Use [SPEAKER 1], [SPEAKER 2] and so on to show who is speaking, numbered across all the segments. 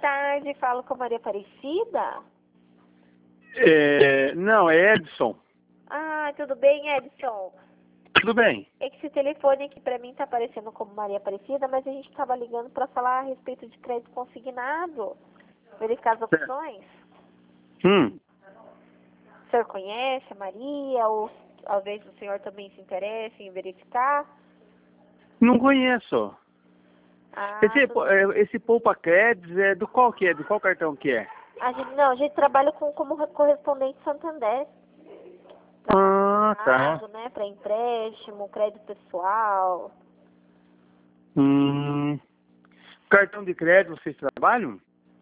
[SPEAKER 1] tarde, falo com a Maria Aparecida.
[SPEAKER 2] Não, é Edson.
[SPEAKER 1] Ah, tudo bem, Edson?
[SPEAKER 2] Tudo bem.
[SPEAKER 1] É que esse telefone aqui pra mim tá aparecendo como Maria Aparecida, mas a gente tava ligando pra falar a respeito de crédito consignado. Verificar as opções. O senhor conhece a Maria? Ou talvez o senhor também se interesse em verificar?
[SPEAKER 2] Não conheço.
[SPEAKER 1] Ah,
[SPEAKER 2] Esse Poupa Créditos é do qual que é? Do qual cartão que é?
[SPEAKER 1] a gente trabalha como correspondente Santander.
[SPEAKER 2] Ah, tá.
[SPEAKER 1] Né, para empréstimo, crédito pessoal.
[SPEAKER 2] Cartão de crédito vocês trabalham?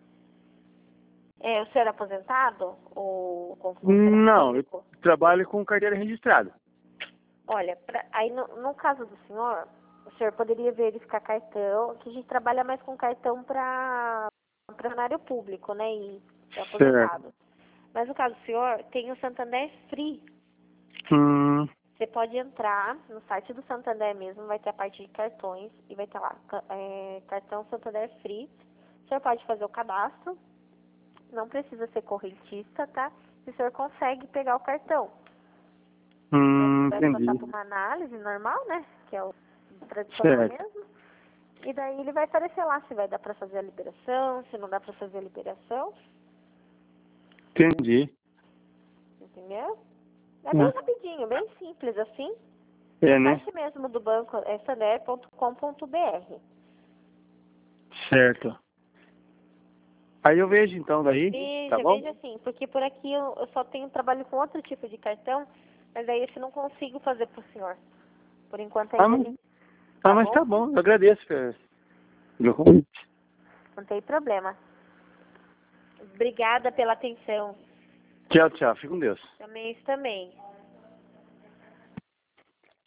[SPEAKER 1] O senhor é aposentado? Ou com
[SPEAKER 2] Não, eu
[SPEAKER 1] público?
[SPEAKER 2] trabalho com carteira registrada.
[SPEAKER 1] Olha, aí no caso do senhor, o senhor poderia verificar cartão, que a gente trabalha mais com cartão para funcionário público, né, e aposentado. Mas no caso do senhor, tem o Santander Free. Você pode entrar no site do Santander mesmo, vai ter a parte de cartões e vai ter lá, cartão Santander Free. O senhor pode fazer o cadastro, não precisa ser correntista, tá? E o senhor consegue pegar o cartão. Vai passar por uma análise normal, né? Que é o tradicional mesmo. E daí ele vai aparecer lá se vai dar pra fazer a liberação, se não dá pra fazer a liberação.
[SPEAKER 2] Entendi.
[SPEAKER 1] Entendeu? É bem rapidinho, bem simples assim.
[SPEAKER 2] Né?
[SPEAKER 1] O site mesmo do banco é santander.com.br.
[SPEAKER 2] Certo. Aí eu vejo então daí, tá bom?
[SPEAKER 1] Veja assim, porque por aqui eu só tenho trabalho com outro tipo de cartão, mas aí esse eu não consigo fazer pro senhor. Por enquanto ainda
[SPEAKER 2] mas tá bom, eu agradeço pelo convite.
[SPEAKER 1] não tem problema. Obrigada pela atenção.
[SPEAKER 2] Tchau, tchau. Fique com Deus.
[SPEAKER 1] Também.